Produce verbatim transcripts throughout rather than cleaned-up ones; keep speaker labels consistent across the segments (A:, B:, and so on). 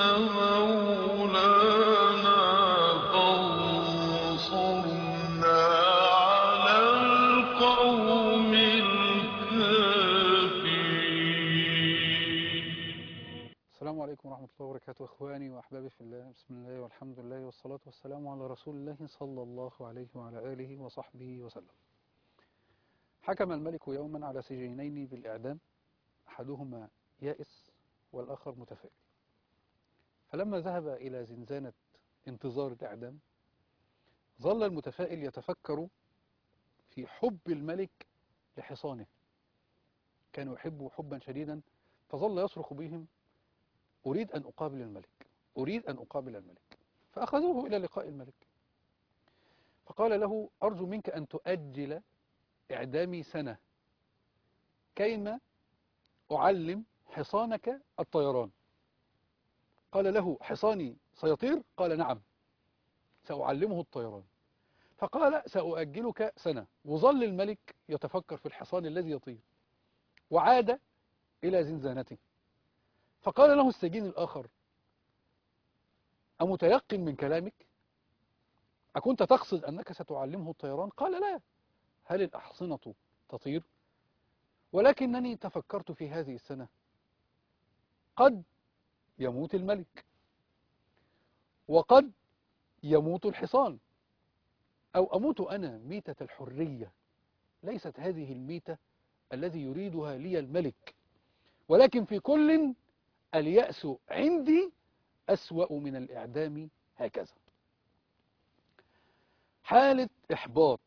A: مولانا فانصرنا على القوم الكافرين.
B: السلام عليكم ورحمة الله وبركاته، إخواني وأحبابي في الله. بسم الله والحمد لله والصلاة والسلام على رسول الله صلى الله عليه وعلى آله وصحبه وسلم. حكم الملك يوما على سجينين بالإعدام، أحدهما يائس والآخر متفائل. فلما ذهب إلى زنزانة انتظار الإعدام، ظل المتفائل يتفكر في حب الملك لحصانه، كان يحبه حبا شديدا، فظل يصرخ بهم: أريد أن أقابل الملك، أريد أن أقابل الملك. فأخذوه إلى لقاء الملك، فقال له: أرجو منك أن تؤجل إعدامي سنة كيما أعلم حصانك الطيران. قال له: حصاني سيطير؟ قال: نعم، سأعلمه الطيران. فقال: سأؤجلك سنة. وظل الملك يتفكر في الحصان الذي يطير، وعاد إلى زنزانته. فقال له السجين الآخر: أمتيقن من كلامك؟ أكنت تقصد أنك ستعلمه الطيران؟ قال: لا، هل الأحصنة تطير؟ ولكنني تفكرت في هذه السنة، قد يموت الملك وقد يموت الحصان، أو أموت أنا ميتة الحرية. ليست هذه الميتة الذي يريدها لي الملك، ولكن في كل اليأس عندي أسوأ من الإعدام. هكذا حالة إحباط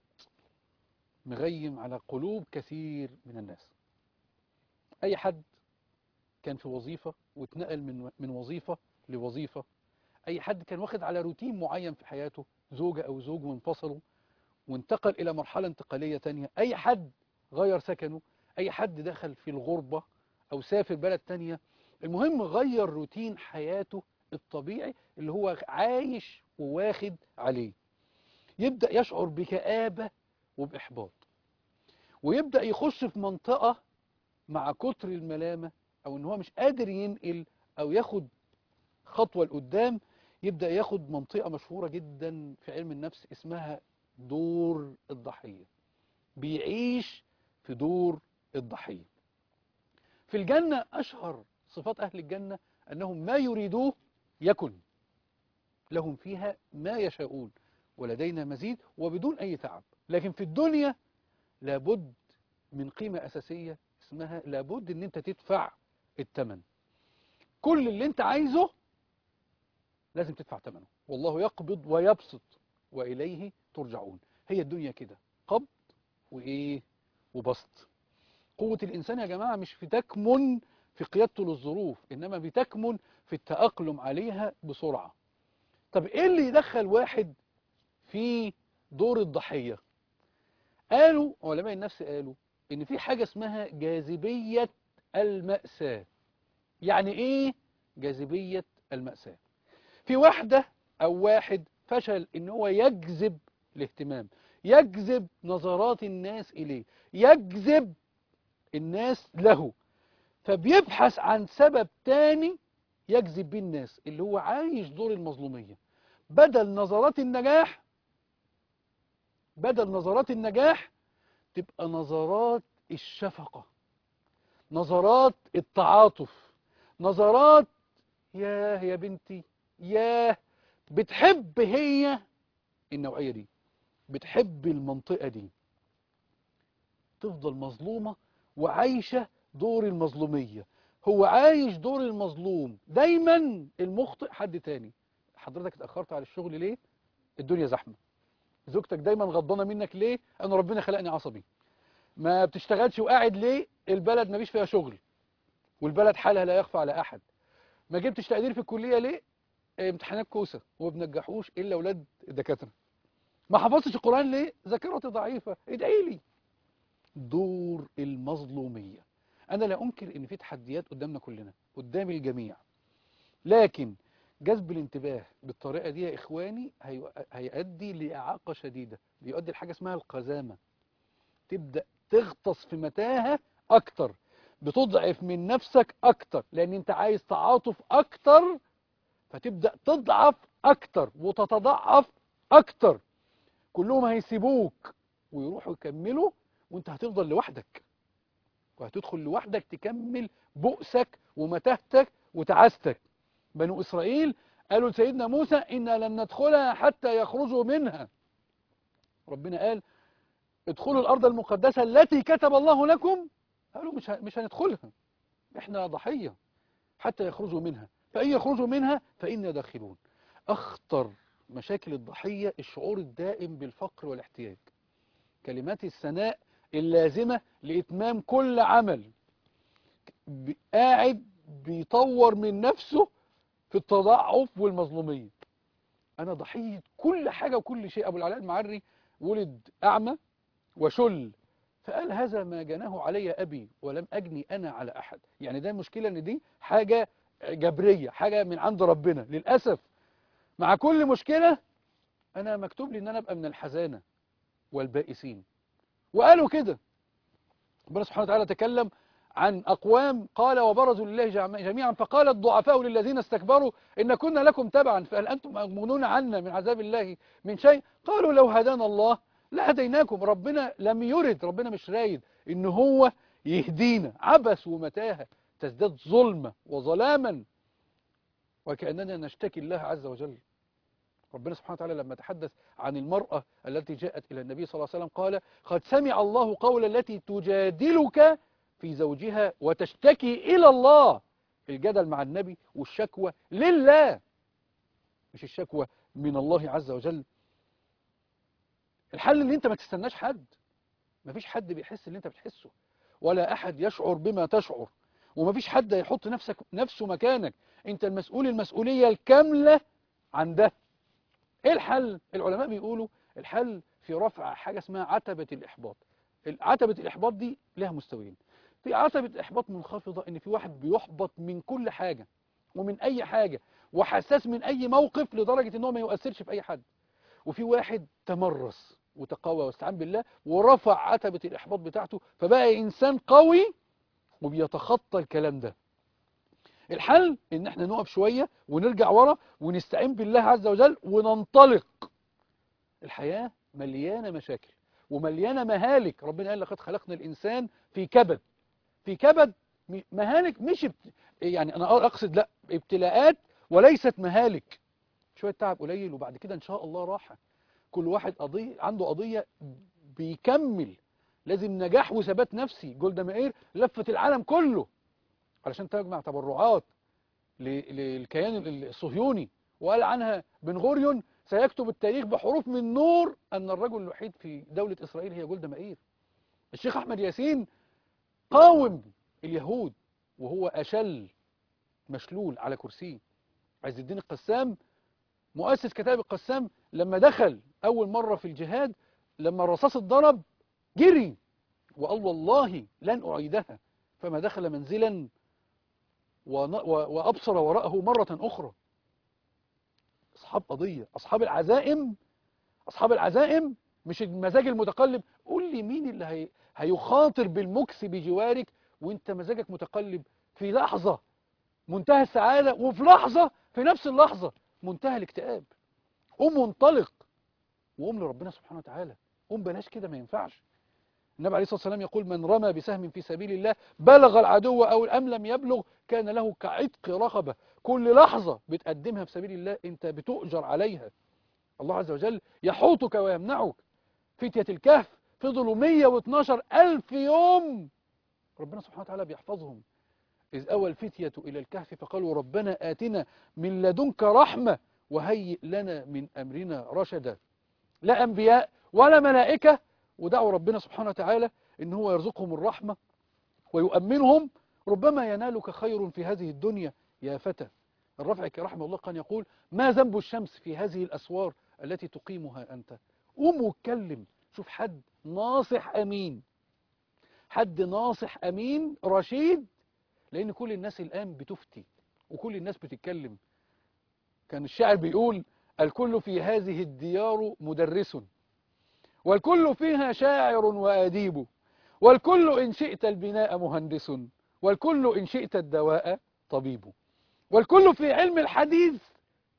B: مغيم على قلوب كثير من الناس. أي حد كان في وظيفة واتنقل من من وظيفة لوظيفة، أي حد كان واخد على روتين معين في حياته، زوجة أو زوج وانفصلوا وانتقل إلى مرحلة انتقالية تانية، أي حد غير سكنه، أي حد دخل في الغربة أو سافر بلد تانية، المهم غير روتين حياته الطبيعي اللي هو عايش وواخد عليه، يبدأ يشعر بكآبة وبإحباط، ويبدأ يخش في منطقة مع كتر الملامة أو إن هو مش قادر ينقل أو ياخد خطوة لقدام، يبدأ ياخد منطقة مشهورة جدا في علم النفس اسمها دور الضحية. بيعيش في دور الضحية. في الجنة أشهر صفات أهل الجنة أنهم ما يريدوه يكن لهم فيها ما يشاءون ولدينا مزيد وبدون أي تعب. لكن في الدنيا لابد من قيمة أساسية اسمها لابد أن أنت تدفع الثمن. كل اللي أنت عايزه لازم تدفع ثمنه، والله يقبض ويبسط وإليه ترجعون. هي الدنيا كده، قبض وإيه وبسط. قوة الإنسان يا جماعة مش في تكمن في قيادته للظروف، إنما بتكمن في التأقلم عليها بسرعة. طب إيه اللي يدخل واحد في دور الضحية؟ قالوا علماء النفس قالوا إن في حاجة اسمها جاذبية المأساة. يعني إيه جاذبية المأساة؟ في واحدة أو واحد فشل إن هو يجذب الاهتمام، يجذب نظرات الناس إليه، يجذب الناس له، فبيبحث عن سبب تاني يجذب بيه الناس، اللي هو عايش دور المظلومية. بدل نظرات النجاح بدل نظرات النجاح تبقى نظرات الشفقة، نظرات التعاطف، نظرات ياه يا بنتي، ياه. بتحب هي النوعية دي، بتحب المنطقة دي، تفضل مظلومة وعايشة دور المظلومية. هو عايش دور المظلوم، دايما المخطئ حد تاني. حضرتك اتأخرت على الشغل ليه؟ الدنيا زحمة. زوجتك دايما غضبانة منك ليه؟ أنا ربنا خلقني عصبي. ما بتشتغلش وقاعد ليه؟ البلد ما فيش فيها شغل، والبلد حالها لا يخفى على أحد. ما جبتش تقدير في الكلية ليه؟ امتحانات كوسة وما بنجحوش إلا أولاد الدكاترة. ما حفظتش القرآن ليه؟ ذاكرتي ضعيفة، ادعي لي. دور المظلومية. أنا لا أنكر إن في تحديات قدامنا كلنا، قدام الجميع، لكن جذب الانتباه بالطريقة دي يا إخواني هيؤدي لإعاقة شديدة، بيؤدي لحاجة اسمها القزامة. تبدأ تغطس في متاهة أكتر، بتضعف من نفسك أكتر، لأن أنت عايز تعاطف أكتر فتبدأ تضعف أكتر وتتضعف أكتر. كلهم هيسيبوك ويروحوا يكملوا، وانت هتفضل لوحدك، وهتدخل لوحدك تكمل بؤسك ومتاهتك وتعاستك. بنو إسرائيل قالوا لسيدنا موسى إنا لن ندخلها حتى يخرجوا منها. ربنا قال ادخلوا الأرض المقدسة التي كتب الله لكم. قالوا مش مش هندخلها، احنا ضحية حتى يخرجوا منها، فإن يخرجوا منها فإنا داخلون. أخطر مشاكل الضحية الشعور الدائم بالفقر والاحتياج، كلمات الثناء اللازمة لإتمام كل عمل، قاعد بيطور من نفسه في التضعف والمظلومية. أنا ضحية كل حاجة وكل شيء. أبو العلاء المعري ولد أعمى وشل، فقال هذا ما جناه علي أبي ولم أجني أنا على أحد. يعني ده المشكلة إن دي حاجة جبرية، حاجة من عند ربنا. للأسف مع كل مشكلة أنا مكتوب لي إن أنا أبقى من الحزانة والبائسين. وقالوا كده. ربنا سبحانه وتعالى تكلم عن أقوام قال وبرزوا لله جميعا فقال الضعفاء للذين استكبروا إن كنا لكم تبعا فهل أنتم مغنون عنا من عذاب الله من شيء. قالوا لو هدانا الله لهديناكم. ربنا لم يرد، ربنا مش رايد إن هو يهدينا. عبث ومتاهة تزداد ظلمة وظلاما وكأننا نشتكي الله عز وجل. ربنا سبحانه وتعالى لما تحدث عن المرأة التي جاءت إلى النبي صلى الله عليه وسلم قال قد سمع الله قول التي تجادلك في زوجها وتشتكي إلى الله. الجدل مع النبي والشكوى لله، مش الشكوى من الله عز وجل. الحل اللي انت ما تستناش حد، ما فيش حد بيحس اللي انت بتحسه، ولا أحد يشعر بما تشعر، وما فيش حد يحط نفسك نفسه مكانك. انت المسؤول المسؤولية الكاملة عن ده. ايه الحل؟ العلماء بيقولوا الحل في رفع حاجة اسمها عتبة الإحباط. عتبة الإحباط دي لها مستويين. في عتبة إحباط منخفضة، إن في واحد بيحبط من كل حاجة ومن أي حاجة وحساس من أي موقف لدرجة إنه ما يؤثرش في أي حد. وفي واحد تمرس وتقوى واستعان بالله ورفع عتبة الإحباط بتاعته فبقى إنسان قوي وبيتخطى الكلام ده. الحل إن احنا نقف شوية ونرجع ورا ونستعين بالله عز وجل وننطلق. الحياة مليانة مشاكل ومليانة مهالك. ربنا قال لقد خلقنا الإنسان في كبد. في كبد مهالك، مش ابت... يعني أنا أقصد لا ابتلاءات وليست مهالك. شوية تعب قليل وبعد كده إن شاء الله راحة. كل واحد قضية عنده قضية بيكمل. لازم نجاح وثبات نفسي. جولدا مائير لفت العالم كله علشان تجمع تبرعات للكيان الصهيوني، وقال عنها بن غوريون سيكتب التاريخ بحروف من نور أن الرجل الوحيد في دولة إسرائيل هي جولدا مائير. الشيخ أحمد ياسين قاوم اليهود وهو أشل مشلول على كرسيه. عز الدين القسام مؤسس كتاب القسام لما دخل أول مرة في الجهاد، لما الرصاص اتضرب جري وقال والله لن أعيدها، فما دخل منزلا وأبصر وراءه مرة أخرى. أصحاب قضية، أصحاب العزائم، أصحاب العزائم مش المزاج المتقلب. قول لي مين اللي هي هيخاطر بالمكس بجوارك وانت مزاجك متقلب في لحظة منتهى السعادة وفي لحظة في نفس اللحظة منتهى الاكتئاب. قوم وانطلق وقوم لربنا سبحانه وتعالى. قوم بلاش كده، ما ينفعش. النبي عليه الصلاة والسلام يقول من رمى بسهم في سبيل الله بلغ العدو أو أم لم يبلغ كان له كعتق رقبة. كل لحظة بتقدمها في سبيل الله أنت بتؤجر عليها. الله عز وجل يحوطك ويمنعك. فتية الكهف فضلوا مية واثناشر ألف يوم ربنا سبحانه وتعالى بيحفظهم. إذ أوى الفتية إلى الكهف فقالوا ربنا آتنا من لدنك رحمة وهيئ لنا من أمرنا رشدا. لا أنبياء ولا ملائكة، ودعوا ربنا سبحانه وتعالى إن هو يرزقهم الرحمة ويؤمنهم. ربما ينالك خير في هذه الدنيا يا فتى. الرافعي رحمه الله كان يقول ما ذنب الشمس في هذه الأسوار التي تقيمها أنت. قوم واتكلم. شوف حد ناصح أمين، حد ناصح أمين رشيد، لأن كل الناس الآن بتفتي وكل الناس بتتكلم. كان الشاعر بيقول الكل في هذه الديار مدرس والكل فيها شاعر وأديب والكل إن شئت البناء مهندس والكل إن شئت الدواء طبيب والكل في علم الحديث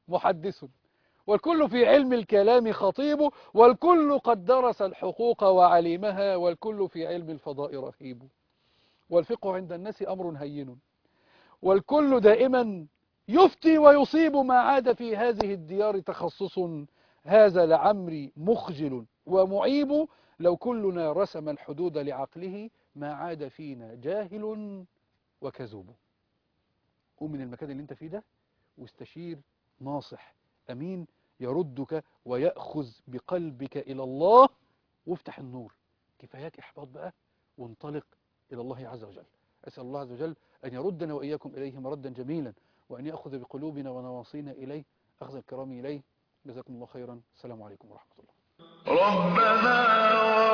B: محدث، والكل في علم الكلام خطيب، والكل قد درس الحقوق وعلمها، والكل في علم الفضاء رهيب. والفقه عند الناس أمر هين، والكل دائما يفتي ويصيب، ما عاد في هذه الديار تخصص. هذا لعمري مخجل ومعيب، لو كلنا رسم الحدود لعقله، ما عاد فينا جاهل وكذوب. قوم من المكان اللي انت فيه ده واستشير ناصح أمين يردك ويأخذ بقلبك إلى الله، وافتح النور. كفاياك إحباط بقى، وانطلق إلى الله عز وجل. أسأل الله عز وجل أن يردنا وإياكم إليه مردا جميلا، وأن يأخذ بقلوبنا ونواصينا إليه أخذ الكرام إليه. جزاكم الله خيرا. السلام عليكم ورحمة الله.
A: ربنا